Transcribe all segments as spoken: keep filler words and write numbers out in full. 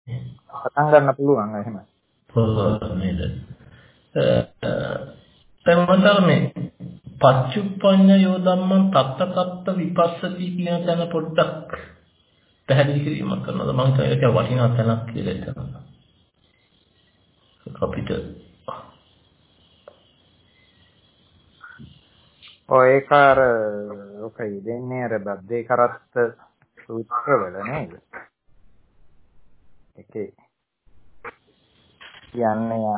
පටන් ගන්න පුළුවන් එහෙම. පුළුවන් නේද? එතකොට මේ පච්චුප්පඤ්ඤ යෝධම්මං තත්ත තත්ත විපස්සති කියන තැන පොඩ්ඩක් පැහැදිලි කිරීමක් කරනවා. මම හිතුවා ඒක වටිනා තැනක් කියලා හිතනවා. අපිට ඔය කාර ඔකයි දෙන්නේ අර බද්දේ කරත්ත සූත්‍රවල නේද? ඒකේ කියන්නේ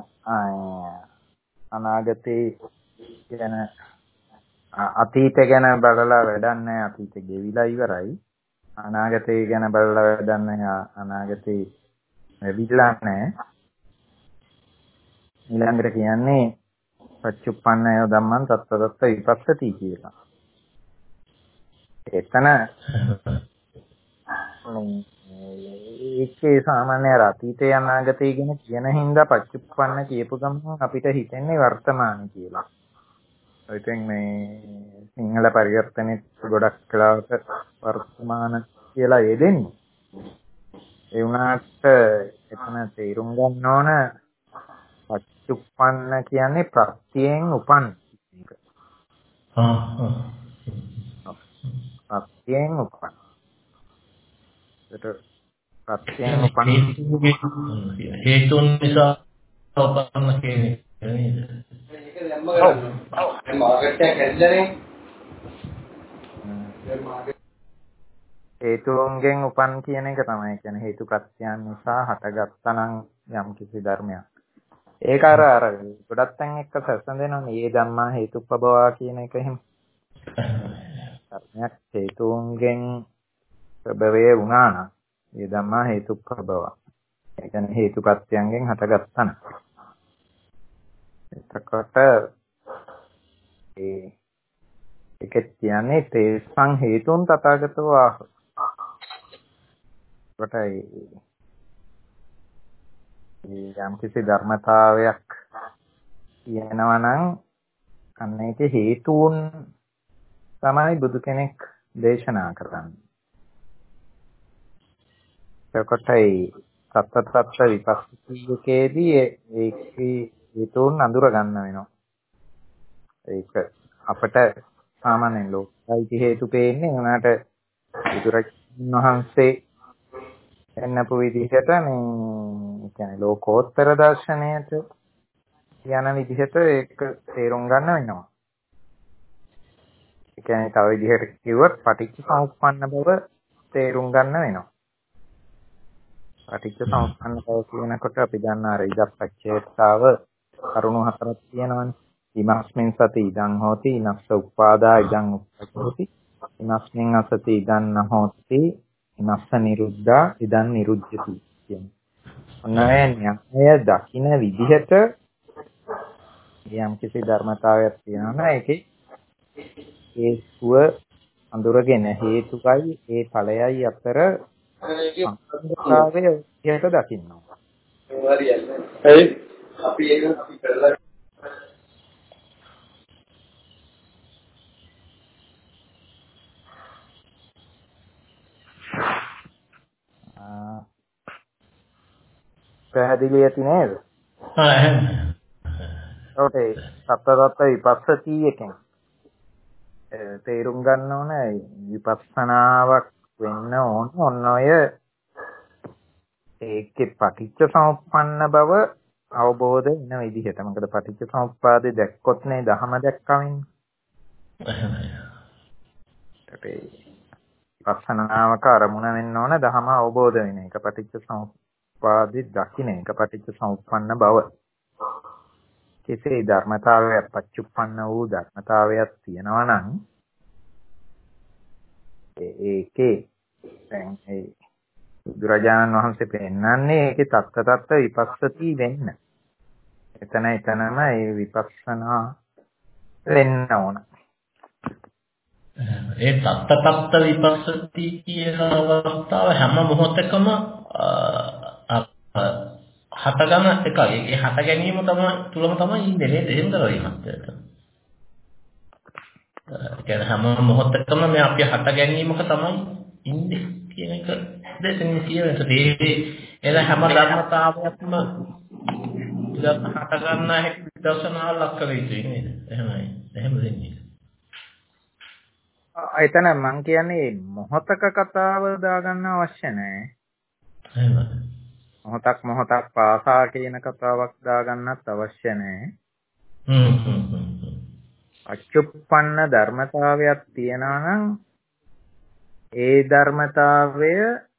අනාගතේ ගැන අතීත ගැන බලලා වැඩක් නැහැ. අතීත ගෙවිලා ඉවරයි. අනාගතේ ගැන බලලා වැඩක් නැහැ. අනාගතේ ලැබිලා නැහැ. ඊළඟට කියන්නේ පච්චුප්පන්නය ධම්මං තත්ත තත්ත විපස්සති කියලා. එතන ඒකේ සාමාන්‍ය අතීතය අනාගතය ගැන කියන හින්දා පච්චුප්පන්න කියපු ගමන් අපිට හිතෙන්නේ වර්තමාන කියලා. ඉතින් මේ සිංහල පරිවර්තනෙත් ගොඩක් කලාවට වර්තමාන කියලා යෙදෙන්නේ. ඒ වුණාට එතන තේරුම් ගන්න ඕන පච්චුප්පන්න කියන්නේ ප්‍රත්‍යයෙන් උපන් එක. ආ ආ ප්‍රත්‍යයෙන් උපන්. ඒක ප්‍රත්‍යයෙන් උපන් හේතුන් නිසා උපන්න කියන්නේ නේද? ඒක දැම්ම කරන්නේ. දැන් මාකට් එක හැදලානේ. හේතුන්ගෙන් උපන් කියන එක තමයි කියන්නේ හේතු ප්‍රත්‍යයන් නිසා හටගත්තා නම් යම් කිසි ධර්මයක්. ඒක අර අර ගොඩක් තැන් එක්ක සැසඳෙනවා මේ ධම්මා හේතුප්පබවා කියන එක එහෙම. ධර්මයක් හේතුන්ගෙන් ප්‍රබවය වුණා නම් මේ ධම්මා හේතුප්පබවා. ඒ කියන්නේ හේතු ප්‍රත්‍යයන්ගෙන් හටගත්තා නම්. එතකොට ඒ ඒක කියන්නේ තේසං හේතුන් තථාගතෝ ආහ. කොටයි යම් කිසි ධර්මතාවයක් කියනවා නම් අන්න ඒකේ හේතුන් තමයි බුදු කෙනෙක් දේශනා කරන්නේ. එතකොටයි සත්‍ය සත්‍ය විපස්සීකේදී ඒකේ හේතුන් අඳුර ගන්න වෙනවා. ඒක අපිට සාමාන්‍යයෙන් ලෝකයි හේතු පේන්නේ උනාට බුදුරජාණන් වහන්සේ එන්නපු විදිහට මේ කියන්නේ ලෝකෝත්තර දර්ශනයට යන විදිහට ඒක තේරුම් ගන්න වෙනවා. ඒ කියන්නේ තව විදිහට කිව්වොත් පටිච්චසමුප්පන්න බව තේරුම් ගන්න වෙනවා. පටිච්චසමුප්පන්න බව කියනකොට අපි දන්නා අර ඉදප්පච්චේතාව කරුණු හතරක් තියෙනවානේ. ඉමස්මින් සති ඉදං හෝති ඉනස්ස උපාදා ඉදං උප්පජ්ජති ඉමස්මින් අසති ඉදං නහෝති ඉනස්ස නිරුද්ධා ඉදං නිරුද්ධති කියන්නේ. ඔන්නය න්‍යාය දකින්න විදිහට යම් කිසි ධර්මතාවයක් තියෙනවා ඒකේ හේතුව අඳුරගෙන හේතුකයි ඒ ඵලයයි අතර සම්බන්ධතාවය විදිහට දකින්නවා. හරි අපි ඒක අපි කරලා පැහැදිලි ඇති නේද? ආ එහෙනම් ඒකට සත්‍යදත්ත විපස්සති එකෙන් තේරුම් ගන්න ඕන විපස්සනාවක් වෙන්න ඕන ඔන්න ඔය ඒකේ පටිච්ච සමුප්පන්න බව අවබෝධ වෙන විදිහට. මොකද පටිච්ච සමුප්පාදේ දැක්කොත් නේ ධහම දැක්කා වෙන්නේ. විපස්සනාවක අරමුණ වෙන්න ඕන ධහම අවබෝධ වෙන එක. පටිච්ච සමුප්පාදේ දකින්න එක පටිච්ච සමුප්පන්න බව. කෙසේ ධර්මතාවයක් පච්චුප්පන්න වූ ධර්මතාවයක් තියෙනවා නම් ඒකේ දැන් ඒ බුදුරජාණන් වහන්සේ පෙන්නන්නේ ඒකේ තත්ත තත්ත විපස්සති වෙන්න. එතන එතනම ඒ විපස්සනා වෙන්න ඕන. ඒ තත්ත තත්ත විපස්සති කියන අවස්ථාව හැම මොහොතකම හතගම එකයි. ඒ හත ගැනීම තමයි තුලම තමයි ඉන්නේ නේද? එහෙම කරවීමක්. ඒ කියන්නේ හැම මොහොතකම මේ අපි හත ගැනීමක තමයි ඉන්නේ කියන එක දෙතෙන් කියන්නේ ඒ එන හැම ධර්මතාවයක්ම ඉතින් හට ගන්න හැටි විදර්ශනා ලක් කර යුතුයි නේද? එහෙමයි. එහෙම දෙන්නේ. එතන මං කියන්නේ මොහතක කතාව දාගන්න අවශ්‍ය නැහැ. එහෙමයි. මොහතක් මොහතක් පාසා කියන කතාවක් දාගන්නත් අවශ්‍ය නැහැ. හ්ම් හ්ම් හ්ම්. අච්චුප්පන්න ධර්මතාවයක් තියනවා නම් ඒ ධර්මතාවය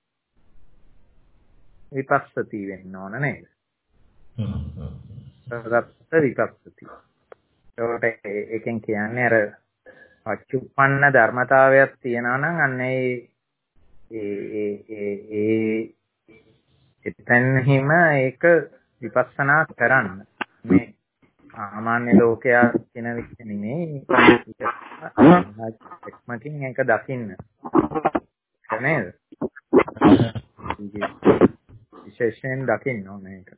විපස්සති වෙන්න ඕන නේද? හ්ම් හ්ම්. සගත විපස්සති. ඒකට එකෙන් කියන්නේ අර අච්චුප්පන්න ධර්මතාවයක් තියනවා නම් අන්න ඒ ඒ ඒ ඒ එතනහිම ඒක විපස්සනා කරන්න. මේ සාමාන්‍ය ලෝකයා කියන විදිහ නෙමෙයි. එක්මකින් ඒක දකින්න. නේද? විශේෂයෙන් දකින්න ඕනේ ඒක.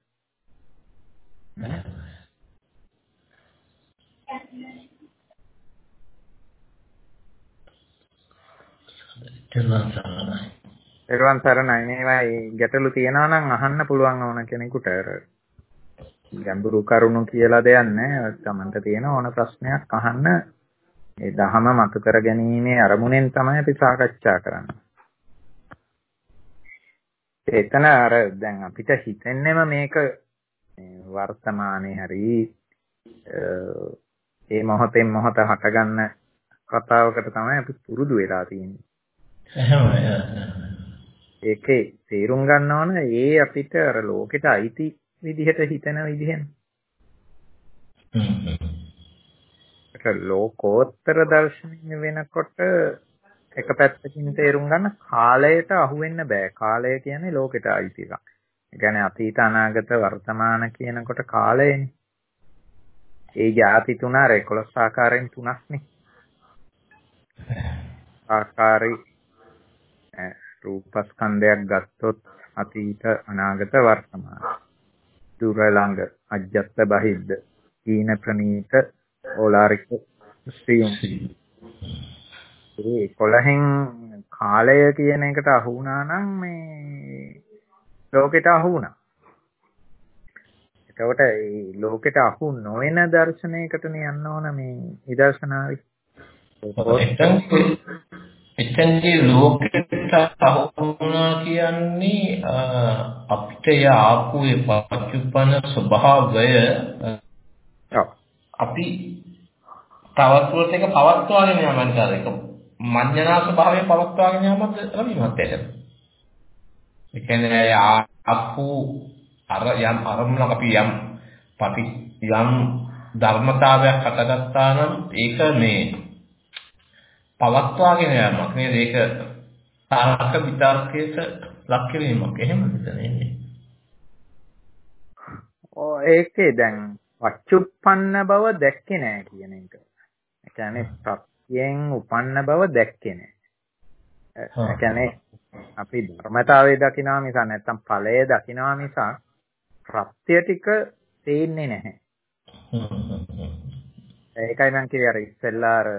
එරුවන් සරණයි. මේවා ගැටලු තියනවා නම් අහන්න පුළුවන් ඕන කෙනෙකුට. ගැඹුරු කරුණු කියලා දෙයක් නැහැ. තමන්ට තියෙන ඕන ප්‍රශ්නයක් අහන්න. ඒ දහම මතු කර ගැනීමේ අරමුණෙන් තමයි අපි සාකච්ඡා කරන්නේ. එතන අර දැන් අපිට හිතෙන්නේම මේක වර්තමානයේ හරි ඒ මොහොතෙන් මොහොත හටගන්න කතාවකට තමයි අපි පුරුදු වෙලා තියෙන්නේ. එහෙමයි. ඒකේ තේරුම් ගන්න ඕන ඒ අපිට අර ලෝකෙට අයිති විදිහට හිතන විදිහෙන්. හ්ම්. ඒක ලෝකෝත්තර දර්ශනය වෙනකොට එක පැත්තකින් තේරුම් ගන්න කාලයට අහු වෙන්න බෑ. කාලය කියන්නේ ලෝකෙට අයිති එකක්. ඒ කියන්නේ අතීත අනාගත වර්තමාන කියනකොට කාලයනේ. ඒ ಜಾති තුන අර එකොළොස් ආකාරයෙන් තුනක්නේ. ආකාරي රූපස්කන්ධයක් ගත්තොත් අතීත අනාගත වර්තමාන. දුර ළඟ අජ්ජත් බහිද්ද ඊන ප්‍රනීත ඕලාරික ස්ත්‍රියුම්. ඒ කොළහෙන් කාලය කියන එකට අහු වුණා නම් මේ ලෝකෙට අහු වුණා. එතකොට මේ ලෝකෙට අහු නොවන දර්ශනයකටනේ යන්න ඕන මේ විදර්ශනාවයි. එතෙන්දී ලෝකෙට අහු වුණා කියන්නේ අපිට ආපු ඒ පච්චුප්පන්න ස්වභාවය අපි තවස්වලට එක පවත්වාගෙන යමන්ට අර එක මඤ්ඤණා ස්වභාවය පවත්වාගෙන යමත් ලැබීමත් ඒක. ඒ කියන්නේ ආපු අර යම් අරමුණක් අපි යම් පටි යම් ධර්මතාවයක් හටගත්තා නම් ඒක මේ පවත්වාගෙන යෑමක් නේද? ඒක තාරක විතර්කයට ලක් කිරීමක්. එහෙමද නේද? ඔව් ඒකේ දැන් අච්චුප්පන්න බව දැක්කේ නෑ කියන එක. ඒ කියන්නේ ප්‍රත්‍යයෙන් උපන්න බව දැක්කේ නෑ. ඒ කියන්නේ අපි ධර්මතාවයේ දකිනවා මිස නැත්තම් ඵලය දකිනවා මිස ප්‍රත්‍ය ටික තේින්නේ නැහැ. ඒකයි මම කිව්වේ අර ඉස්සෙල්ලා අර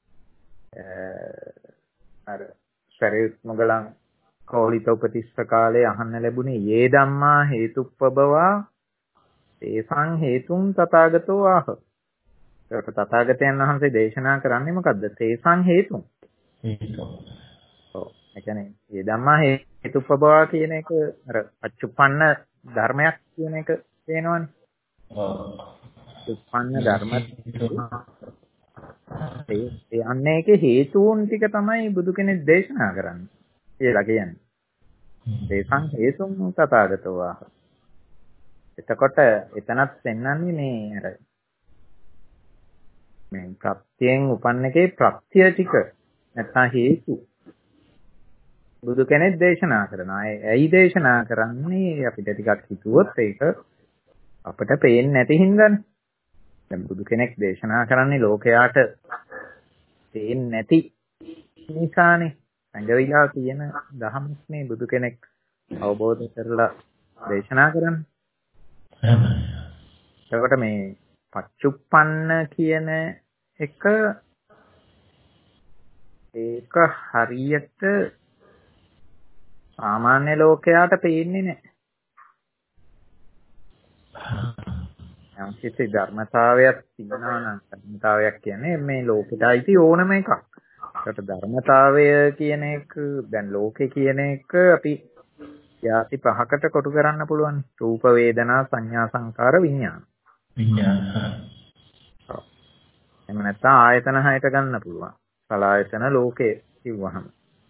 අර ශරීර මොගලන් කෝලිත උපතිස්ස කාලේ අහන්න ලැබුණේ යේ ධම්මා හේතුප්පබවා තේසං හේතුන් තථාගතෝ ආහ. ඒක තථාගතයන් වහන්සේ දේශනා කරන්නේ මොකද්ද? තේසං හේතුන්. හේතුන්. ඔව්. ඒ කියන්නේ යේ ධම්මා හේතුප්පබවා කියන එක අර අච්චුප්පන්න ධර්මයක් කියන එක තේනවනේ. ඔව්. උප්පන්න ධර්ම ඒ අන්න ඒකේ හේතුන් ටික තමයි බුදු කෙනෙක් දේශනා කරන්නේ කියලා කියන්නේ. දේශං හේතුන් තථාගතෝ ආහ. එතකොට එතනත් පෙන්වන්නේ මේ අර මේ ප්‍රත්‍යයෙන් උපන්න එකේ ප්‍රත්‍ය ටික නැත්නම් හේතු බුදු කෙනෙක් දේශනා කරනවා. ඇයි දේශනා කරන්නේ? අපිට ටිකක් හිතුවොත් ඒක අපිට පේන්නේ නැති හින්දානේ. දැන් බුදු කෙනෙක් දේශනා කරන්නේ ලෝකයාට පේන්නේ නැති නිසානේ. සංගවිලා තියෙන ධර්මයක් මේ බුදු කෙනෙක් අවබෝධ කරලා දේශනා කරන්නේ. එතකොට මේ පච්චුප්පන්න කියන එක ඒක හරියට සාමාන්‍ය ලෝකයාට පේන්නේ නැහැ. යම් කිසි ධර්මතාවයක් තියෙනවා නම් ධර්මතාවයක් කියන්නේ මේ ලෝකෙට අයිති ඕනම එකක්. ඒකට ධර්මතාවය කියන එක දැන් ලෝකේ කියන එක අපි යාති පහකට කොටු කරන්න පුළුවන්. රූප වේදනා සංඥා සංකාර විඥාන. විඥාන. එහෙම නැත්නම් ආයතන හයට ගන්න පුළුවන්. සලආයතන ලෝකේ කිව්වහම.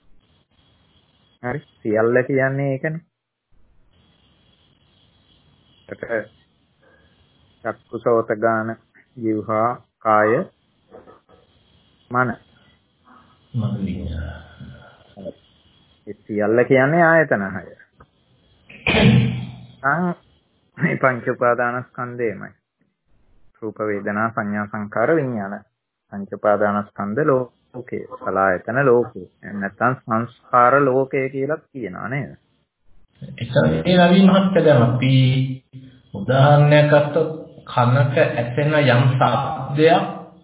හරි. සියල්ල කියන්නේ ඒකනේ. ඒක චක්කු සෝත ගාන ජීවහා කාය මන. මන විඥාන. ඒ සියල්ල කියන්නේ ආයතන හය. අන් මේ පංච උපාදානස්කන්ධයමයි. රූප වේදනා සංඥා සංකාර විඥාන. පංච උපාදානස්කන්ධ ලෝකේ. සලආයතන ලෝකේ. නැත්නම් සංස්කාර ලෝකය කියලා කියනවා නේද? ඒ රවි මහත්තයා දැන් අපි උදාහරණයක් ගත්තොත් කනක ඇසෙන යම් ශබ්දයක්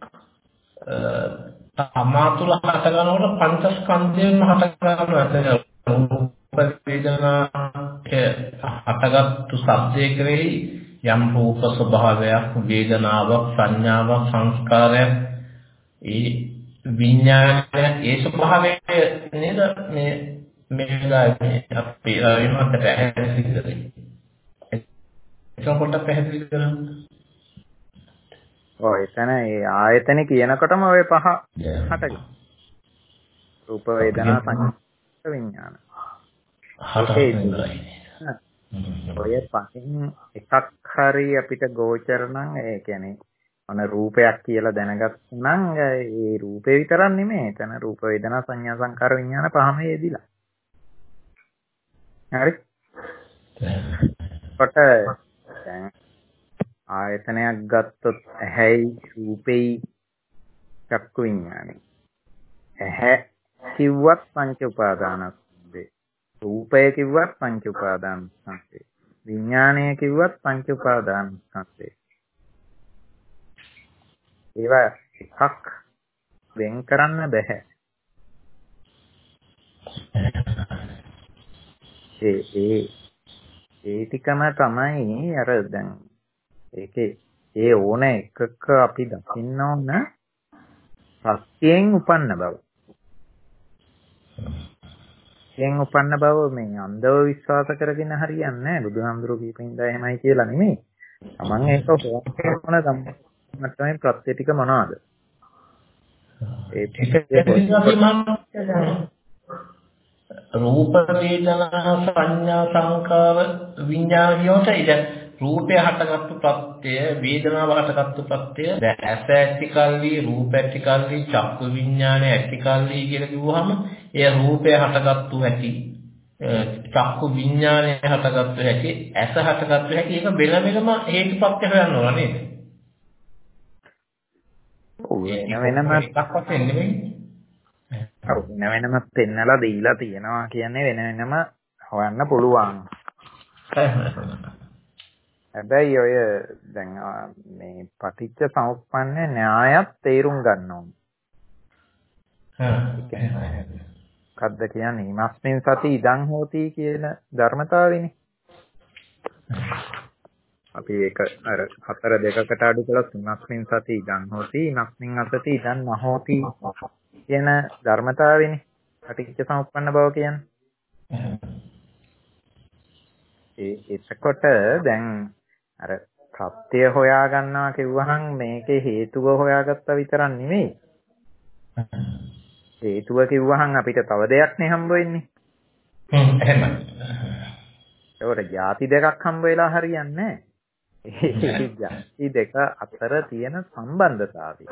තමා තුළ හට ගන්නකොට පංචස්කන්ධයෙන්ම හට ගන්නවා. රූප වේදනාක හටගත්තු ශබ්දයේ කෙරෙහි යම් රූප ස්වභාවයක්, වේදනාවක්, සංඥාවක්, සංස්කාරයක්, ඒ විඥානය, ඒ ස්වභාවය නේද මේ මේලා අපි රවිමත් පැහැදිලි කරේ. ඒක පොඩ්ඩක් පැහැදිලි කරන්න. ඔය එතන ඒ ආයතන කියනකොටම ඔය පහ හටගන්න. රූප වේදනා සංඥා විඥාන. ඔය පහෙන් එකක් හරි අපිට ගෝචර නම් ඒ කියන්නේ අන රූපයක් කියලා දැනගත්තා නම් ඒ රූපේ විතරක් නෙමෙයි. එතන රූප වේදනා සංඥා සංකාර විඥාන පහම යෙදිලා. හරි. කොට දැන් ආයතනයක් ගත්තොත් ඇහැයි රූපෙයි චක්කු විඥානෙ. ඇහැ කිව්වත් පංච උපාදානස්කන්ධේ. රූපය කිව්වත් පංච උපාදානස්කන්ධේ. විඥානය කිව්වත් පංච උපාදානස්කන්ධේ. ඒවා එකක් වෙන් කරන්න බෑ. ඒ ඒ ඒ ටිකම තමයි අර දැන් ඒකේ ඒ ඕන එකක අපි දකින්න ඕන සත්‍යයෙන් උපන්න බව. සත්‍යයෙන් උපන්න බව මේ අන්ධව විශ්වාස කරගෙන හරියන්නේ නැහැ. බුදුහාමුදුරුවෝ කියපින්දා එහෙමයි කියලා නෙමෙයි. Taman ඒක හොයන තමයි තමයි ප්‍රත්‍ය ටික මොනවද? ඒ රූප වේදනා සංඥා සංකාර විඥාන කියොත් ඉතින් රූපය හටගත්තු ප්‍රත්‍ය වේදනාව හටගත්තු ප්‍රත්‍ය දැන් ඇස ඇති කල්ලි රූප ඇති කල්ලි චක්කු විඥානය ඇති කල්ලි කියලා කිව්වහම ඒ රූපය හටගත්තු හැටි චක්කු විඥානය හටගත්තු හැටි ඇස හටගත්තු හැටි ඒක වෙන වෙනම හේතුපත්‍ය හොයන්න ඕන නේද? ඔව් වෙන වෙනම එකක් වශයෙන් නෙමෙයි. ඔව් වෙන වෙනම පෙන්නලා දීලා තියෙනවා කියන්නේ වෙන වෙනම හොයන්න පුළුවන්. හැබැයි ඔය දැන් මේ පටිච්ච සමුප්පන්න න්‍යායත් තේරුම් ගන්න ඕනේ. මොකද්ද කියන්නේ? ඉමස්මින් සති ඉදං හෝති කියන ධර්මතාවෙනේ. අපි ඒක අර හතර දෙකකට අඩු කළොත් ඉමස්මින් සති ඉදං හෝති, ඉමස්මින් අසති ඉදං නහෝති කියන ධර්මතාවෙනේ. පටිච්ච සමුප්පන්න බව කියන්නේ. ඒ එතකොට දැන් අර ප්‍රත්‍ය හොයා ගන්නවා කිව්වහම මේකේ හේතුව හොයාගත්තා විතරක් නෙමෙයි. හේතුව කිව්වහම අපිට තව දෙයක් නේ හම්බ වෙන්නේ. හ්ම් එහෙමයි. ඒකට ಜಾති දෙකක් හම්බ වෙලා හරියන්නේ නැහැ. ඒ ಜಾති දෙක අතර තියෙන සම්බන්ධතාවය.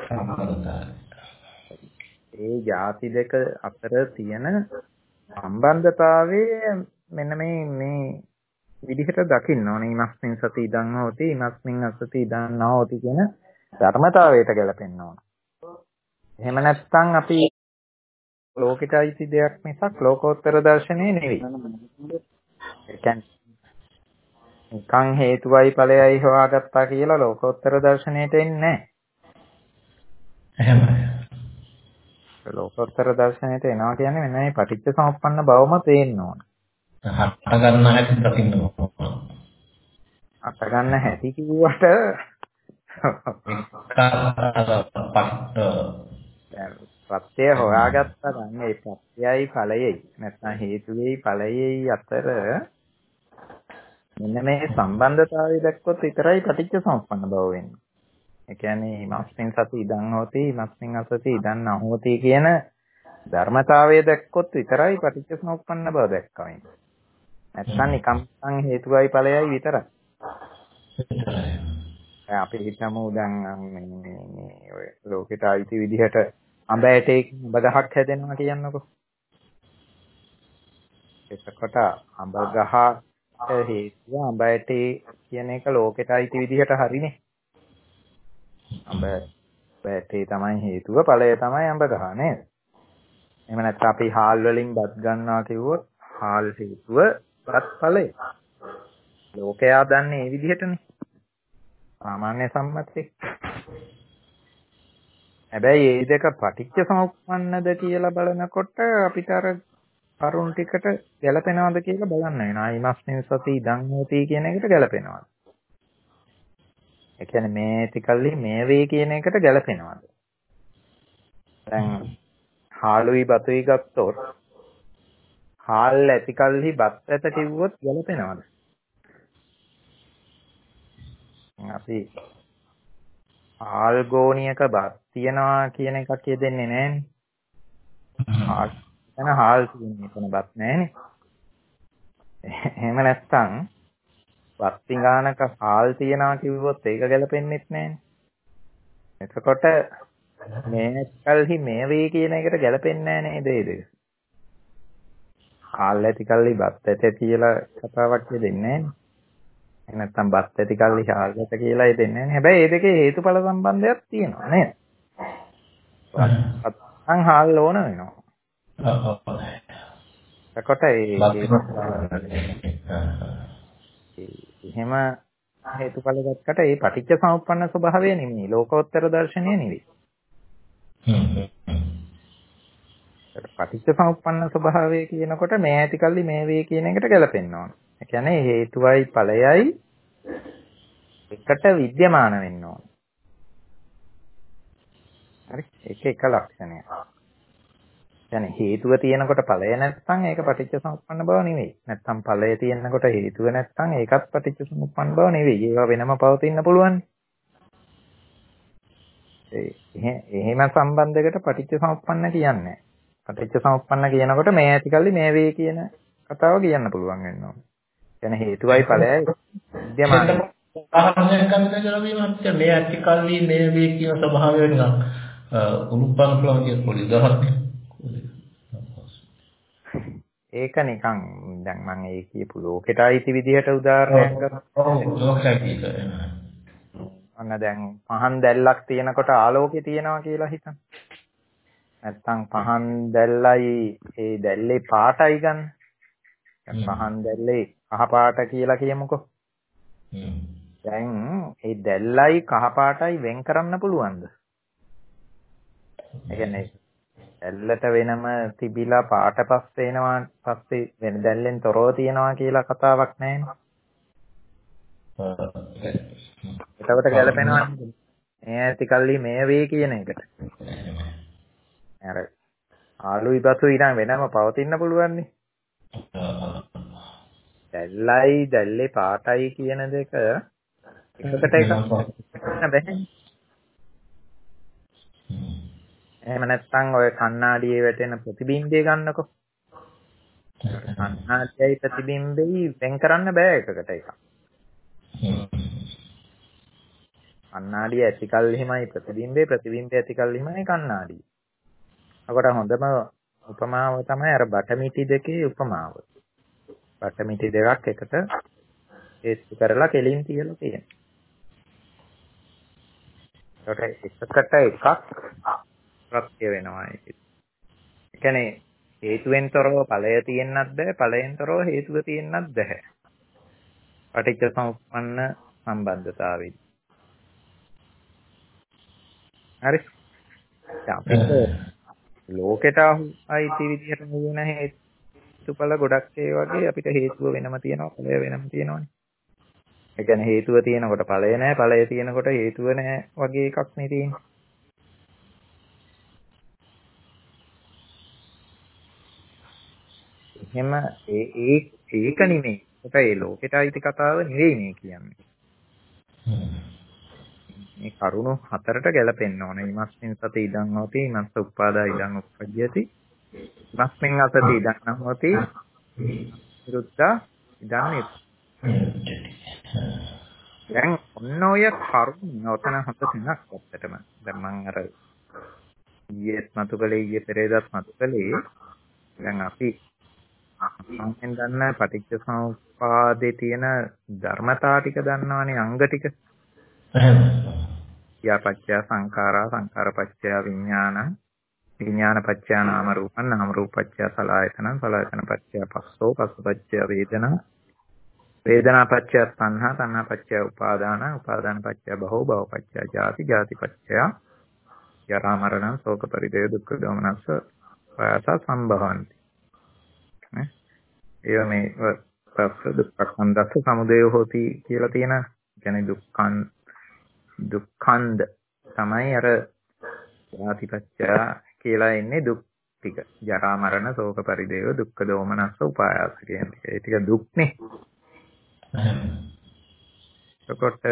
ඒ ಜಾති දෙක අතර තියෙන සම්බන්ධතාවයේ මෙන්න මේ මේ විදිහට දකින්න ඕනේ. ඉමස්මින් සති ඉදං හෝති, ඉමස්මින් අසති ඉදං නහෝති කියන ධර්මතාවයට ගැලපෙන්න ඕන. එහෙම නැත්නම් අපි ලෝකිත අයිති දෙයක් මිසක් ලෝකෝත්තර දර්ශනේ නෙවෙයි. ඒ කියන්නේ නිකං හේතුවයි ඵලයයි හොයාගත්තා කියලා ලෝකෝත්තර දර්ශනයට එන්නේ නැහැ. එහෙමයි. ලෝකෝත්තර දර්ශනයට එනවා කියන්නේ මෙන්න මේ පටිච්ච සමුප්පන්න බවම තේන්න ඕන. හට ගන්න හැටි දකින්න ඕන. අට ගන්න හැටි කිව්වට දැන් ප්‍රත්‍ය හොයාගත්තා නම් ඒ ප්‍රත්‍යයයි ඵලයයි නැත්නම් හේතුවේයි ඵලයේයි අතර මෙන්න මේ සම්බන්ධතාවය දැක්කොත් විතරයි පටිච්ච සමුප්පන්න බව වෙන්නේ. ඒ කියන්නේ හිමස්මින් සති ඉදං හෝති හිමස්මින් අසති ඉදං නහෝති කියන ධර්මතාවය දැක්කොත් විතරයි පටිච්ච සමුප්පන්න බව දැක්කම වෙන්නේ. නැත්නම් නිකම්ම හේතුවයි ඵලයයි විතරයි. අපි හිතමු දැන් මේ මේ ඔය ලෝකෙට ආйти විදිහට අඹ ඇටයක අඹ ගහක් හැදෙනවා කියන්නකෝ. එතකොට අඹ ගහ හේතුව අඹ ඇටේ කියන එක ලෝකෙට ආйти විදිහට හරිනේ. අඹ ඇටේ තමයි හේතුව ඵලය තමයි අඹ ගහ නේද? එහෙම නැත්නම් අපි හාල් වලින් බත් ගන්නවා කිව්වොත් හාල් හේතුව බත් ඵලය. ලෝකයා දන්නේ මේ විදිහටනේ. සාමාන්‍ය සම්මතේ. හැබැයි මේ දෙක පටිච්ච සමුප්පන්නද කියලා බලනකොට අපිට අර කරුණ ටිකට ගැලපෙනවද කියලා බලන්න වෙනවා. ඊමස්මින් සති ඉදං හෝති කියන එකට ගැලපෙනවද? ඒ කියන්නේ මේ ටිකල්ලි මේ වේ කියන එකට ගැලපෙනවද? දැන් හාලුයි බතුයි ගත්තොත් හාල් ඇතිකල්හි බත් ඇත කිව්වොත් ගැලපෙනවද? අපි හාල් ගෝණියක බත් තියනවා කියන එකක් කියදෙන්නේ නැහැනේ. හාල් එතන හාල් තියෙන්නේ එතන බත් නැහැනේ. එහෙම නැත්නම් බත් පිඟානක හාල් තියනවා කිව්වොත් ඒක ගැලපෙන්නෙත් නැහැනේ. එතකොට මේ කල්හි මේ වේ කියන එකට ගැලපෙන්නේ නැහැ නේද ඒ දෙක? හාල් ඇති කල්හි බත් ඇත කියලා කතාවක් දෙන්නේ නැහැනේ. නැත්තම් බත් ඇති කල්ලි හාල්ගත කියලා හිතෙන්නේ නැහැ. හැබැයි මේ දෙකේ හේතුඵල සම්බන්ධයක් තියෙනවා නේද? බත්නම් හාල් ඕන වෙනවා. ඔව් ඔව්. එතකොට ඒ එහෙම හේතුඵල දැක්කට ඒ පටිච්ච සමුප්පන්න ස්වභාවය නෙමෙයි. ලෝකෝත්තර දර්ශනය නෙවෙයි. හ්ම් හ්ම්. පටිච්ච සමුප්පන්න ස්වභාවය කියනකොට මේ ඇති කල්ලි මේ වේ කියන එකට ගැලපෙන්න ඕන. ඒ කියන්නේ හේතුවයි ඵලයයි එකට විද්‍යමාන වෙන්න ඕන. හරි? ඒක එක ලක්ෂණයක්. කියන්නේ හේතුව තියෙනකොට ඵලය නැත්නම් ඒක පටිච්ච සමුප්පන්න බව නෙවෙයි. නැත්නම් ඵලය තියෙනකොට හේතුව නැත්නම් ඒකත් පටිච්ච සමුප්පන්න බව නෙවෙයි. ඒවා වෙනම පවතින්න පුළුවන්. ඒ එහෙම සම්බන්ධයකට පටිච්ච සමුප්පන්න කියන්නේ නැහැ. පටිච්ච සමුප්පන්න කියනකොට මේ ඇති කල්ලි මේ වේ කියන කතාව කියන්න පුළුවන් වෙනවා. කියන්නේ හේතුවයි ඵලයයි විද්‍යමාන. උදාහරණයක් ගන්න කියලා මේවත් මේ ඇති කල්ලි මේ වේ කියන ස්වභාවය නිකන් උනුප්පන්න පුළුවන් කියන පොඩි උදාහරණයක්. ඒක නිකන් දැන් මම ඒ කියපු ලෝකෙට ආйти විදිහට උදාහරණයක් ගත්තා. ඔව් ලෝකයට ඒක. අන්න දැන් පහන් දැල්ලක් තියෙනකොට ආලෝකය තියෙනවා කියලා හිතන්න. නැත්තම් පහන් දැල්ලයි ඒ දැල්ලේ පාටයි ගන්න. පහන් දැල්ලේ කහ පාට කියලා කියමුකෝ. දැන් ඒ දැල්ලයි කහ පාටයි වෙන් කරන්න පුළුවන්ද? ඒ කියන්නේ දැල්ලට වෙනම තිබිලා පාට පස්සේ එනවා පස්සේ වෙන දැල්ලෙන් තොරව තියනවා කියලා කතාවක් නැහැනේ. එතකොට ගැලපෙනවා නේද? මේ ඇති කල්ලි මේ වේ කියන එකට. අර ආලුයි බතුයි ඉතින් වෙනම පවතින්න පුළුවන් නේ. දැල්ලයි දැල්ලේ පාටයි කියන දෙක එකකට එකක් බැහැ. එහෙම නැත්නම් ඔය කණ්ණාඩියේ වැටෙන ප්‍රතිබිම්බය ගන්නකො. කණ්ණාඩියයි ප්‍රතිබිම්බෙයි වෙන් කරන්න බෑ එකකට එකක්. කණ්ණාඩිය ඇති කල්හිමයි ප්‍රතිබිම්බේ ප්‍රතිබිම්බය ඇති කල්හිමයි කණ්ණාඩිය. අකට හොඳම උපමාව තමයි අර බටමිටි දෙකේ උපමාව. බටමිටි දෙකක් එකට ඒස්තු කරලා කෙලින් තියලා තියෙනවා. ඒකට එකකට එකක් ප්‍රත්‍ය වෙනවා ඒක. ඒ කියන්නේ හේතුවෙන් තොරව ඵලය තියෙන්නත් බෑ ඵලයෙන් තොරව හේතුව තියෙන්නත් බෑ. පටිච්ච සමුප්පන්න සම්බන්ධතාවය. හරි. අපිට ලෝකෙට ආйти විදිහට නෙවෙන හේතු හේතුඵල ගොඩක් ඒ වගේ අපිට හේතුව වෙනම තියෙනවා ඵලය වෙනම තියෙනවානේ. ඒ කියන්නේ හේතුව තියෙනකොට ඵලය නැහැ ඵලය තියෙනකොට හේතුව නැහැ වගේ එකක් නේ තියෙන්නේ. එහෙම ඒ ඒ ඒක නෙමෙයි. ඒක ඒ ලෝකෙට අයිති කතාව නෙවෙයි මේ කියන්නේ. මේ කරුණු හතරට ගැලපෙන්න ඕනේ. ඉමස්මින් සති ඉදං හොති, ඉමස්ස උප්පාදා ඉදං උප්පජ්ජති. ඉමස්මින් අසති ඉදං හොති, විරුද්ධා ඉදං නිරුද්ධති. දැන් ඔන්න ඔය කරුණ ඔතන හත තුනක් ඇත්තටම. දැන් මම අර ඊයේත් මතු කළේ ඊයේ පෙරේදත් මතු කළේ. දැන් අපි සාමාන්‍යයෙන් දන්න පටිච්ච සමුප්පාදේ තියෙන ධර්මතා ටික දන්නවනේ අංග ටික. යාපච්චය සංඛාරා සංඛාරපච්චය විඥානං විඥානපච්චය නාම රූපං නාම රූපච්චය සලආයතනං සලආයතනපච්චය පස්සෝ පස්සපච්චය වේදනා වේදනාපච්චය තණ්හා තණ්හාපච්චය උපාදාන උපාදානපච්චය භවෝ භවපච්චය ජාති ජාතිපච්චය ජරා මරණ ශෝක පරිදේ දුක්ඛ දෝමනස්ස පාස සම්භවಂತಿ නේ ඒ මේ පස්ස දුක්ඛ සම්දස්ස සමුදය හෝති කියලා තියෙන කියන්නේ දුක්ඛන් දුක්ඛන්ද තමයි අර ජාතිපච්චය කියලා ඉන්නේ දුක් ටික. ජරා මරණ ශෝක පරිදේව දුක්ඛ දෝමනස්ස උපායාස කියන ටික. ඒ ටික දුක්නේ. එතකොට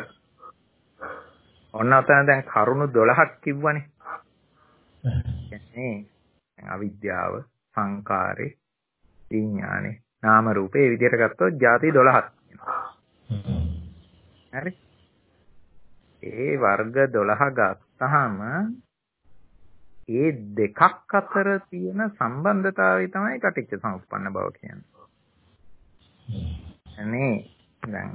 ඔන්න අතන දැන් කරුණු දොළහක් කිව්වනේ. කියන්නේ අවිද්‍යාව, සංකාරේ, විඥානේ, නාම රූපේ මේ විදිහට ගත්තොත් ಜಾති දොළහක් වෙනවා. හරි? ඒ වර්ග දොළහ ගත්තාම ඒ දෙකක් අතර තියෙන සම්බන්ධතාවය තමයි පටිච්ච සමුප්පන්න බව කියන්නේ. අනේ දැන්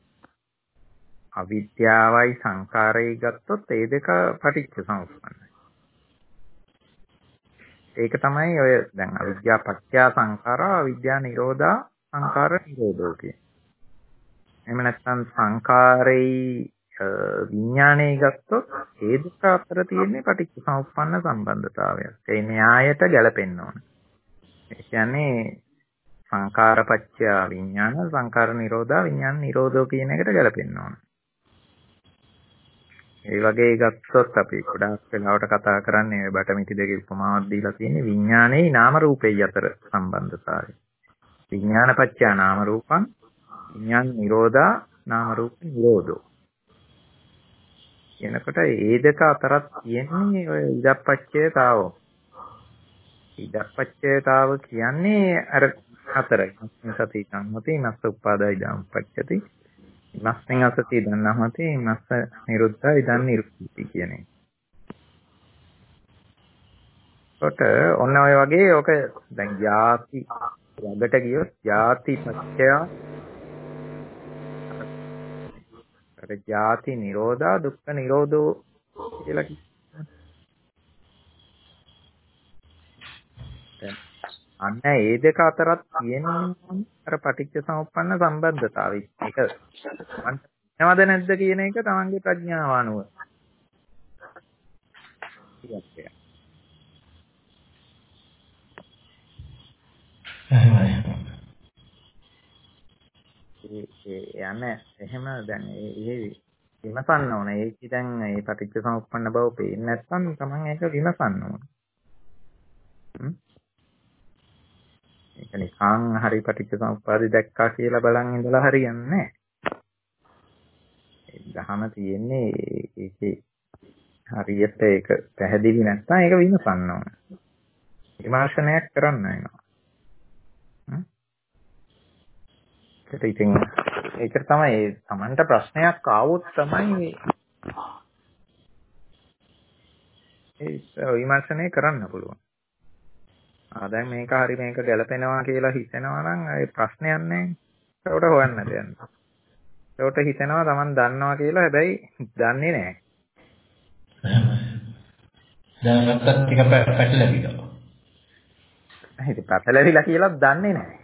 අවිද්‍යාවයි සංකාරයයි ගත්තොත් ඒ දෙක පටිච්ච සමුප්පන්නයි. ඒක තමයි ඔය දැන් අවිද්‍යා පත්‍ය සංඛාරා අවිද්‍යා නිරෝධා සංඛාර නිරෝධෝ කියන්නේ. එහෙම නැත්නම් සංඛාරේ විඥානයේ ගත්තොත් ඒ දෙක අතර තියෙන්නේ පටිච්ච සමුප්පන්න සම්බන්ධතාවයක්. ඒ න්‍යායට ගැලපෙන්න ඕන. ඒ කියන්නේ සංඛාරපච්චය විඥාන සංඛාර නිරෝධා විඥාන නිරෝධෝ කියන එකට ගැලපෙන්න ඕන. ඒ වගේ ගත්තොත් අපි ගොඩාක් වෙලාවට කතා කරන්නේ ඔය බටමිටි දෙකේ උපමාවක් දීලා තියෙන්නේ විඥානයේ නාම රූපේ අතර සම්බන්ධතාවය. විඥානපච්චය නාම රූපං විඥාන නිරෝධා නාම රූප නිරෝධෝ. එනකොට ඒ දෙක අතරත් තියෙන්නේ ඔය ඉදප්පච්චයතාව. ඉදප්පච්චයතාව කියන්නේ අර හතරයි. සති සංහති මස්ස උපාදා ඉදං පච්චති. මස්මින් අසති ඉදං නහති මස්ස නිරුද්ධා ඉදං නිරුද්ධති කියන්නේ. කොට ඔන්න ඔය වගේ ඔක දැන් ಜಾති ළඟට ගියොත් ಜಾති පච්චය අර ಜಾති නිරෝධා දුක්ඛ නිරෝධෝ කියලා කියනවා. අන්න ඒ දෙක අතරත් තියෙන්නේ අර පටිච්ච සමුප්පන්න සම්බන්ධතාවය. ඒක නැවද නැද්ද කියන එක තමන්ගේ ප්‍රඥාව අනුව. ඒ යන්නේ එහෙම දැන් ඒ විමසන්න ඕනේ. ඒක දැන් මේ පටිච්ච සමුප්පන්න බව පේන්නේ නැත්නම් තමන් ඒක විමසන්න ඕනේ. හ්ම් ඒක නිකන් හරි පටිච්ච සමුප්පාදේ දැක්කා කියලා බලන් ඉඳලා හරියන්නේ නැහැ. ඒ දහම තියෙන්නේ ඒකේ හරියට ඒක පැහැදිලි නැත්නම් ඒක විමසන්න ඕනේ. විමර්ශනයක් කරන්න වෙනවා. හ්ම් ඒක ඉතින් ඒක තමයි Tamanට ප්‍රශ්නයක් ආවොත් තමයි ඒ විමර්ශනය කරන්න පුළුවන්. ආ දැන් මේක හරි මේක ගැලපෙනවා කියලා හිතෙනවා නම් ඒ ප්‍රශ්නයක් නැහැ. ඒකට හොයන්න දෙයක් නැහැ. ඒකට හිතෙනවා Taman දන්නවා කියලා හැබැයි දන්නේ නැහැ. දැන් නැත්තම් ටික පැටලලා ගියා. ඒක පැටලවිලා කියලා දන්නේ නැහැ.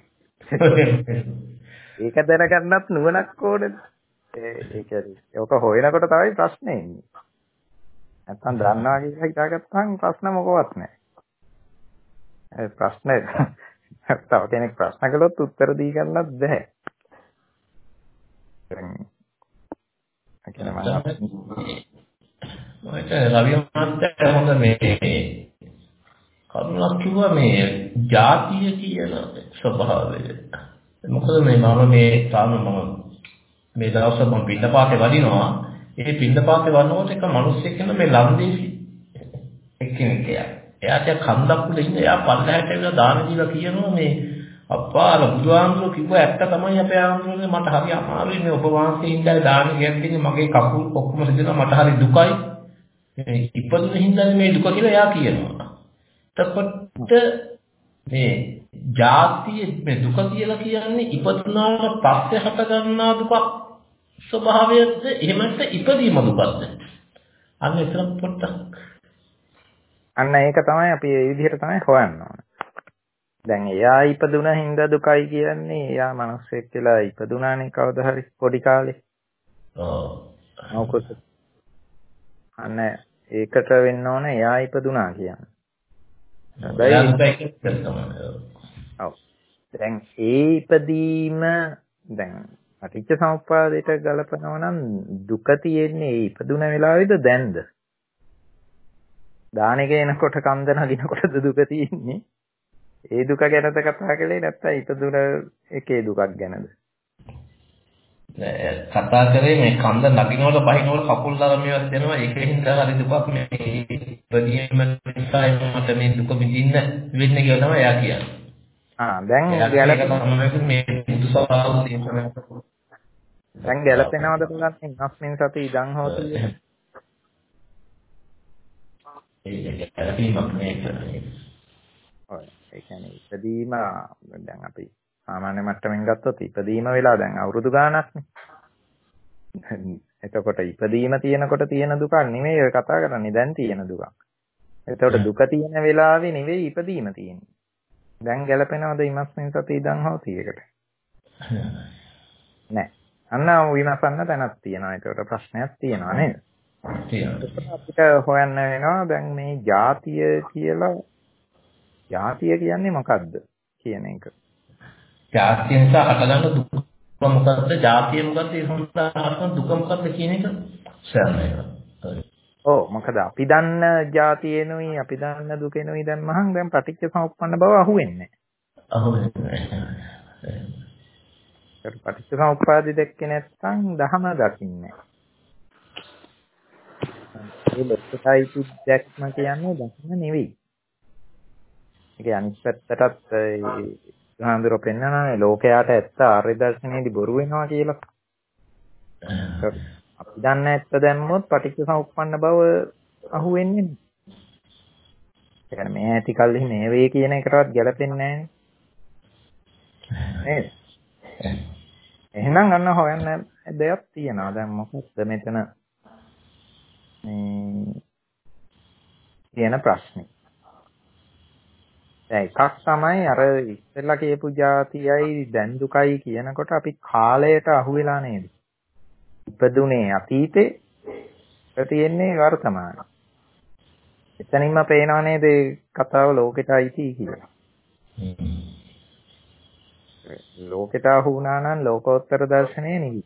ඒක දැනගන්නත් නුවණක් ඕනේ. ඒක ඒක හොයනකොට තමයි ප්‍රශ්නේ එන්නේ. නැත්තම් දන්නවා කියලා හිතාගත්තාම ප්‍රශ්න මොකවත් නැහැ. ඒ ප්‍රශ්නේ තව කෙනෙක් ප්‍රශ්න කළොත් උත්තර දී ගන්නත් බෑ. දැන් අකින මම මට රවි මහත්තයා හොඳ මේ කරුණක් කිව්වා මේ ජාතිය කියන ස්වභාවය. මොකද මේ මම මේ තාම මම මේ දවස්වල මම පිටපාතේ වදිනවා. ඒ පිටපාතේ වන්නකොට එක මිනිස්සෙක් කියන මේ ලන්දේසි එක්කෙනෙක් එයා. එයාට කන්දක් උඩ ඉන්න එයා පල්ලහැට ඇවිල්ලා දාන දීලා කියනවා මේ අප්පා අර බුදුහාමුදුරුවෝ කිව්වා ඇත්ත තමයි අපේ ආමුදුරනේ මට හරි අමාරුයි මේ ඔබ වහන්සේ හින්දා දාන කියන්නේ මගේ කකුල් ඔක්කොම රිදෙනවා මට හරි දුකයි. මේ ඉපදුන හින්දා මේ දුක කියලා එයා කියනවා. එතකොට මේ ජාතිය මේ දුක කියලා කියන්නේ ඉපදුනාට පස්සේ හට ගන්නා දුක ස්වභාවයද එහෙම නැත්නම් ඉපදීම දුකද? අන්න එතන පොඩ්ඩක් අන්න ඒක තමයි අපි මේ විදිහට තමයි හොයන්න ඕන. දැන් එයා ඉපදුන හින්දා දුකයි කියන්නේ එයා මිනිස්සෙක් කියලා ඉපදුනානේ කවදා හරි පොඩි කාලේ. ඔව්. මොකද අන්න ඒකට වෙන්න ඕන එයා ඉපදුනා කියන්නේ. ඔව්. දැන් ඒ ඉපදීම දැන් පටිච්ච සමුප්පාදයට ගලපනවා නම් දුක තියෙන්නේ ඒ ඉපදුන වෙලාවේද දැන්ද? දානෙක එනකොට කන්ද නගිනකොටද දුක තියෙන්නේ? ඒ දුක ගැනද කතා කළේ නැත්නම් ඉපදුන එකේ දුකක් ගැනද? කතා කරේ මේ කන්ද නගිනවල බහිනවල කකුල් ධර්මියක් දෙනවා ඒකෙන් හරි දුකක් මේ ඉපදීම නිසා මට මේ දුක විඳින්න වෙන්නේ කියලා තමයි එයා කියන්නේ. ආ දැන් ගැලපෙනවද මේ බුදු සසුන දේශනා දැන් ගැලපෙනවද බලන්න ඉන්නස්මින් සති ඉදන් හොතු ඒ ගැලපීමක් නේ. ඔය ඒ කියන්නේ ඉපදීම දැන් අපි සාමාන්‍ය මට්ටමින් ගත්තොත් ඉපදීම වෙලා දැන් අවුරුදු ගාණක්නේ. එතකොට ඉපදීම තියෙනකොට තියෙන දුකක් නෙමෙයි ඔය කතා කරන්නේ දැන් තියෙන දුකක්. එතකොට දුක තියෙන වෙලාවේ නෙවෙයි ඉපදීම තියෙන්නේ. දැන් ගැලපෙනවද ඉමස්මින් සති ඉදන් හොති එකට? නෑ. අන්න විමසන්න තැනක් තියෙනවා. ඒකට ප්‍රශ්නයක් තියෙනවා නේද? තියෙනවා. අපිට හොයන්න වෙනවා දැන් මේ ජාතිය කියලා ජාතිය කියන්නේ මොකද්ද කියන එක. ජාතිය නිසා හටගන්න දුක මොකද්ද? ජාතිය මොකද්ද? ඒ සම්පූර්ණ හටගන්න දුක මොකද්ද කියන එක සරලයි. ඔව් මොකද අපි දන්න ජාතියනොයි අපි දන්න දුකෙනොයි දැන් මහන් දැන් පටිච්ච සමුප්පන්න බව අහුවෙන්නේ නැහැ. අහුවෙන්නේ නැහැ. ඒක පටිච්ච සමුප්පාදෙ දැක්කේ නැත්නම් දහම දකින්නේ නැහැ. ඒ ලොක්කයි දැක්ම කියන්නේ දහම නෙවෙයි. ඒක අනිත් පැත්තටත් ගාන්දරෝ පෙන්නනනේ ලෝකයට ඇත්ත ආර්ය දර්ශනයේදී බොරු වෙනවා කියලා. අපි දන්න ඇත්ත දැම්මොත් පටිච්ච සමුප්පන්න බව අහුවෙන්නේ නැහැ. ඒ කියන්නේ මේ ඇති කල්හි මේ වේ කියන එකටවත් ගැලපෙන්නේ නැහැ නේද? එහෙනම් අන්න හොයන්න දෙයක් තියෙනවා. දැන් මොකක්ද මෙතන මේ තියෙන ප්‍රශ්නේ? දැන් එකක් තමයි අර ඉස්සෙල්ලා කියපු જાතියයි දැන් දුකයි කියනකොට අපි කාලයට අහු වෙලා නේද? ඉපදුනේ අතීතේ තියෙන්නේ වර්තමාන. එතනින්ම පේනවා නේද කතාව ලෝකෙට අයිති කියලා. ලෝකෙට අහු වුණා නම් ලෝකෝත්තර දර්ශනය නෙවෙයි.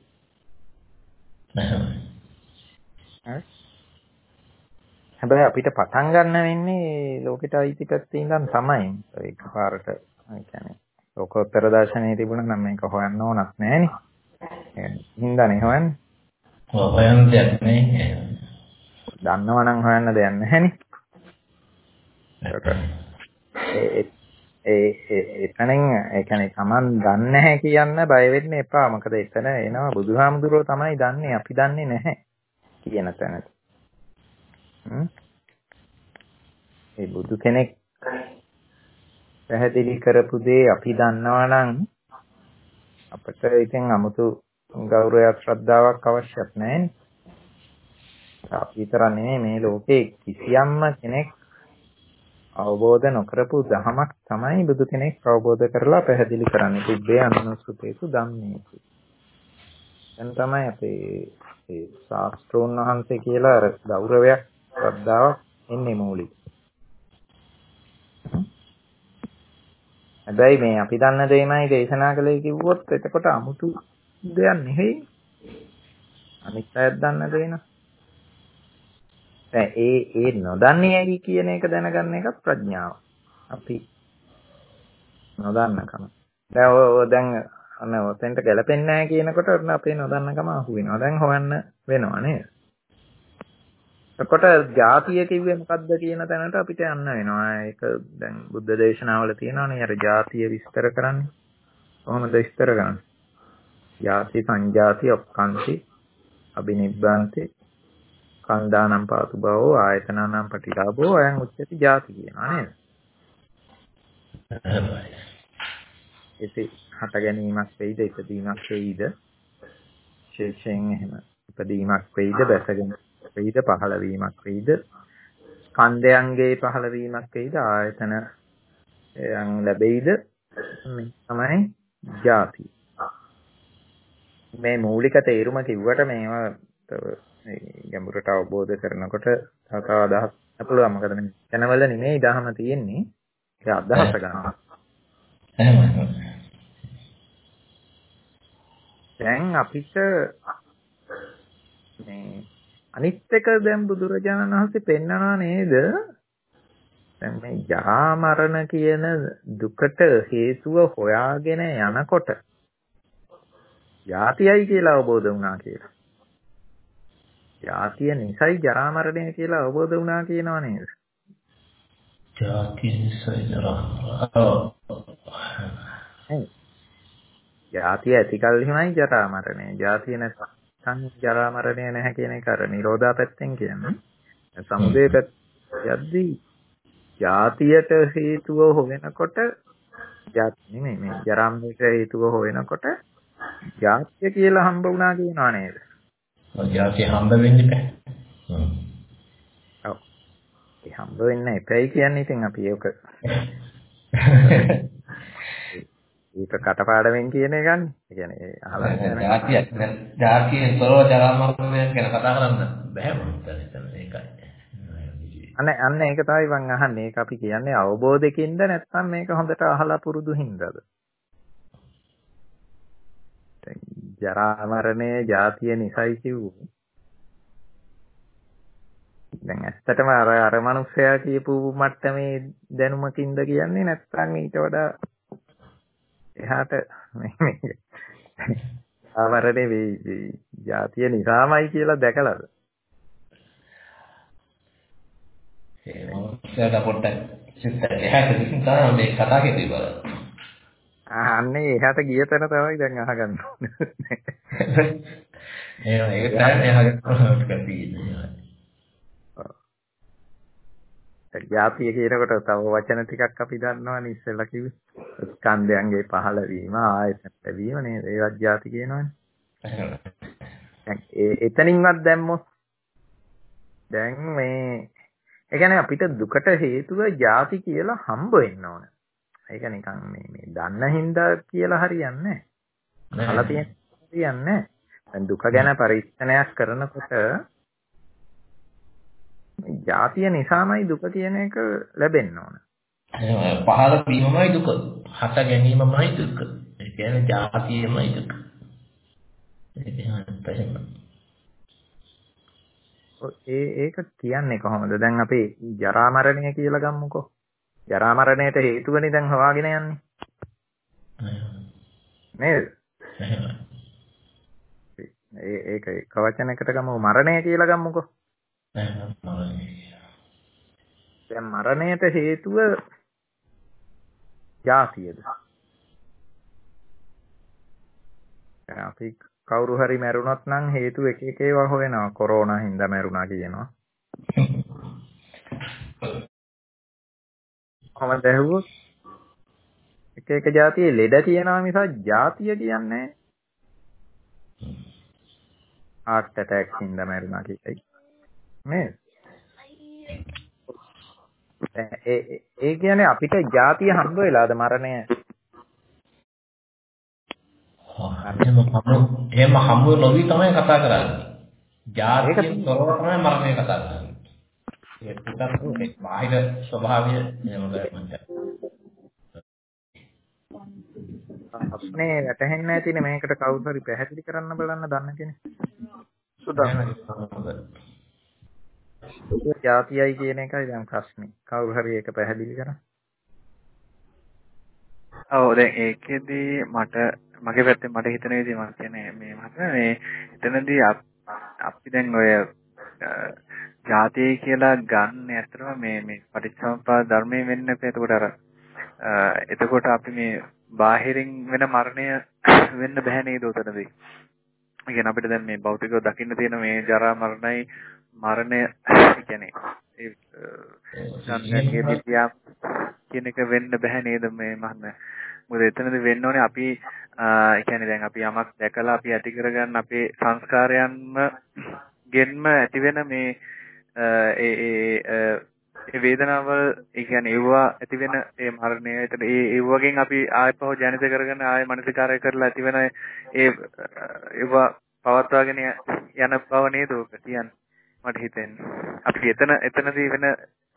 හැබැයි අපිට පටන් ගන්න වෙන්නේ ලෝකෙට අයිති පැත්තේ ඉඳන් තමයි. ඒකපාරට ඒ කියන්නේ ලෝකෝත්තර දර්ශනයේ තිබුණා නම් මේක හොයන්න ඕනක් නැහැනේ. ඒ හින්දානේ හොයන්නේ. හොයන්න දෙයක් නැහැ. දන්නවනම් හොයන්න දෙයක් නැහැනේ. ඒ ඒ එතනින් ඒ කියන්නේ Taman දන්නේ නැහැ කියන්න බය වෙන්න එපා. මොකද එතන එනවා බුදුහාමුදුරුවෝ තමයි දන්නේ අපි දන්නේ නැහැ කියන තැනට. ඒ බුදු කෙනෙක් පැහැදිලි කරපු දේ අපි දන්නවා නම් අපිට ඉතින් 아무තු ගෞරවයක් ශ්‍රද්ධාවක් අවශ්‍යත් නැහැ. අපි විතර නෙමෙයි මේ ලෝකේ කිසියම්ම කෙනෙක් අවබෝධ නොකරපු ධමයක් තමයි බුදු කෙනෙක් අවබෝධ කරලා පැහැදිලි කරන්නේ. තිබ්බේ අනුසුතේසු ධම්මේසු. දැන් තමයි අපේ ඒ ශාස්ත්‍රෝන් වහන්සේ කියලා අර ගෞරවයක් ශ්‍රද්ධාවක් එන්නේ මූලික. හැබැයි මේ අපි දන්න දෙයමයි දේශනා කළේ කිව්වොත් එතකොට 아무තු දෙයක් නෙවෙයි. අනිත් අයත් දන්න දේ න. දැන් ඒ ඒ නොදන්නේ ඇයි කියන එක දැනගන්න එක ප්‍රඥාව. අපි නොදන්නකම. දැන් ඔය දැන් අන්න ඔතෙන්ට ගැලපෙන්නේ නැහැ කියනකොට ඔන්න අපේ නොදන්නකම අහු වෙනවා. දැන් හොයන්න වෙනවා නේද? එතකොට ජාතිය කිව්වේ මොකද්ද කියන තැනට අපිට යන්න වෙනවා. ඒක දැන් බුද්ධ දේශනාවල තියෙනවානේ අර ජාතිය විස්තර කරන්නේ. කොහොමද විස්තර කරන්නේ? ජාති සංජාති ඔක්කාන්ති අබිනිබ්බන්ති කන්දානම් පාතු භවෝ ආයතනානම් පටිලාභෝ අයං උච්චති ජාති කියනවා නේද? ඉතින් හට ගැනීමක් වෙයිද ඉපදීමක් වෙයිද ශේෂයෙන් එහෙම ඉපදීමක් වෙයිද බැසගෙන වෙයිද පහළ වීමක් වෙයිද ස්කන්ධයන්ගේ පහළ වීමක් වෙයිද ආයතන යන් ලැබෙයිද මේ තමයි ජාති. මේ මූලික තේරුම කිව්වට මේවා ගැඹුරට අවබෝධ කරනකොට තව තව අදහස් අපලුවා. මොකද මේ channel නෙමෙයි දහම තියෙන්නේ. ඒ අදහස ගන්න. දැන් අපිට මේ අනිත් එක දැන් බුදුරජාණන් වහන්සේ පෙන්නනවා නේද? දැන් මේ ජරා මරණ කියන දුකට හේතුව හොයාගෙන යනකොට ජාතියයි කියලා අවබෝධ වුණා කියලා. ජාතිය නිසයි ජරා මරණය කියලා අවබෝධ වුණා කියනවා නේද? ජාතිය නිසයි ජරා. ජාතිය ඇති කල්හිමයි ජරා මරණය. ජාතිය නැත්නම් ජරා මරණය නැහැ කියන එක අර නිරෝධා පැත්තෙන් කියන්නේ. සමුදය පැත්ත යද්දී ජාතියට හේතුව හොවෙනකොට ජාති නෙමෙයි මේ ජරා මරණයට හේතුව හොවෙනකොට ජාතිය කියලා හම්බ වුණා කියනවා නේද? ඔය ජාතිය හම්බ වෙන්නේ නැහැ. හ්ම්. ඔව්. ඒ හම්බ වෙන්නේ නැපැයි කියන්නේ ඉතින් අපි ඒක ඒක කටපාඩමින් කියන එකන්නේ. ඒ කියන්නේ අහලා නැහැ. ජාතිය ජාතියෙන් තොරව ජරා මරණය ගැන කතා කරන්න බෑ මම හිතන්නේ ඒකයි. අනේ අන්න ඒක තමයි මම අහන්නේ. ඒක අපි කියන්නේ අවබෝධකින්ද නැත්නම් මේක හොඳට අහලා පුරුදු හින්දාද? ජරා මරණය ජාතිය නිසයි කිව්වෝ. දැන් ඇත්තටම අර අර මනුස්සයා කියපු මට්ටමේ දැනුමකින්ද කියන්නේ නැත්නම් ඊට වඩා එහාට මේ ආවරණේ මේ ජාතිය නිසාමයි කියලා දැකලාද? ඒ මනුස්සයාට පොඩ්ඩක් සිත් එහාට ගිහින් තමයි මේ කතා කෙරේ බලන්න. අන්නේ එහාට ගිය තැන තමයි දැන් අහගන්න ඕනේ. එහෙනම් ඒක තමයි අහගන්න තියෙන්නේ. ජාතිය කියනකොට තව වචන ටිකක් අපි දන්නවනේ ඉස්සෙල්ලා කිව්වේ. ස්කන්ධයන්ගේ පහළ වීම ආයතන ලැබීම නේද? ඒවත් ජාති කියනවනේ. දැන් ඒ එතනින්වත් දැම්මොත් දැන් මේ ඒ කියන්නේ අපිට දුකට හේතුව ජාති කියලා හම්බ වෙන්න ඕන. ඒක නිකන් මේ මේ දන්න හින්දා කියලා හරියන්නේ නැහැ. අහලා තියෙන හරියන්නේ නැහැ. දැන් දුක ගැන පරීක්ෂණයක් කරනකොට ජාතිය නිසාමයි දුක කියන එක ලැබෙන්න ඕන. පහළ වීමමයි දුක. හට ගැනීමමයි දුක. ඒ කියන්නේ ජාතියමයි දුක. ඒ ඒක කියන්නේ කොහොමද? දැන් අපි ජරා මරණය කියලා ගමුකෝ. ජරා මරණයට හේතුවනේ දැන් හොයාගෙන යන්නේ. නේද? ඒ ඒක එක වචනයකට ගමු මරණය කියලා ගමුකෝ. දැන් මරණයට හේතුව ජාතියද? දැන් අපි කවුරු හරි මැරුණොත් නම් හේතු එක එක ඒවා හොයනවා. කොරෝනා හින්දා මැරුණා කියනවා. කොහොමද ඇහුවොත් එක එක જાතියේ ලෙඩ කියනවා මිසක් જાතිය කියන්නේ heart attack හින්දා මැරුණා කියයි. නේද? ඒ ඒ කියන්නේ අපිට જાතිය හම්බ වෙලාද මරණය? එහෙම එහෙම හම්බ නොවි තමයි කතා කරන්නේ. જાතියෙන් තොරව තමයි මරණය කතා කරන්නේ. ඒක පුතත් මේ බාහිර ස්වභාවය එහෙම ගන්න. ප්‍රශ්නේ වැටහෙන්නේ නැතිනේ මේකට කවුරු හරි පැහැදිලි කරන්න බලන්න දන්න කෙනෙක්. සුදා. ජාතියයි කියන එකයි දැන් ප්‍රශ්නේ. කවුරු හරි ඒක පැහැදිලි කරන්න. ඔව් දැන් ඒකෙදී මට මගේ පැත්තෙන් මට හිතන විදිහ මම කියන්නේ මේ මහත්මයා මේ එතනදී අපි දැන් ඔය ජාතිය කියලා ගන්න ඇත්තටම මේ මේ පටිච්චසමුප්පාද ධර්මයේ වෙන්න එපා. එතකොට අර එතකොට අපි මේ බාහිරින් වෙන මරණය වෙන්න බෑ නේද උතනදී. ඒ කියන්නේ අපිට දැන් මේ භෞතිකව දකින්න තියෙන මේ ජරා මරණයි මරණය කියන්නේ ඒ සංඥාගේ විද්‍යාව කියන එක වෙන්න බෑ නේද මේ මහත්මයා. මොකද එතනදී වෙන්න ඕනේ අපි ඒ කියන්නේ දැන් අපි යමක් දැකලා අපි ඇති කරගන්න අපේ සංස්කාරයන්ම ගෙන්ම ඇති වෙන මේ ඒ ඒ ඒ වේදනාවල් ඒ කියන්නේ ඒවා ඇති වෙන ඒ මරණය එතන ඒ ඒ වගේන් අපි ආයපහුව ජනිත කරගෙන ආය මනසිකාරය කරලා ඇති වෙන ඒ ඒවා පවත්වාගෙන යන බව නේද ඔක කියන්නේ මට හිතෙන්නේ. අපි එතන එතනදී වෙන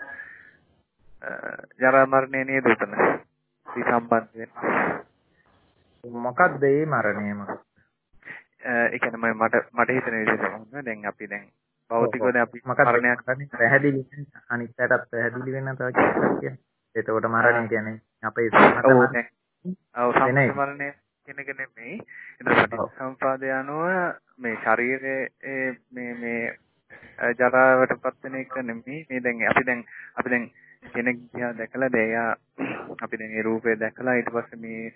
ජරා මරණය නේද උතන. ඒ සම්බන්ධ වෙන මොකක්ද මේ මරණය මොකක්ද? ඒ කියන්නේ මට මට හිතෙන විදිහට දැන් අපි දැන් භෞතිකව දැන් අපි මරණයක් පැහැදිලි අනිත් පැත්තට පැහැදිලි වෙන තව චිත්තක් කියන්නේ. එතකොට මරණය කියන්නේ අපේ සම්මත ඔව් සම්මත මරණය කියන එක නෙමෙයි. එතකොට සම්පාදය අනුව මේ ශරීරයේ මේ මේ ජරාවටපත් වෙන එක නෙමෙයි. මේ දැන් අපි දැන් අපි දැන් කෙනෙක් දිහා දැකලා දෙයා අපි දැන් ඒ රූපය දැකලා ඊට පස්සේ මේ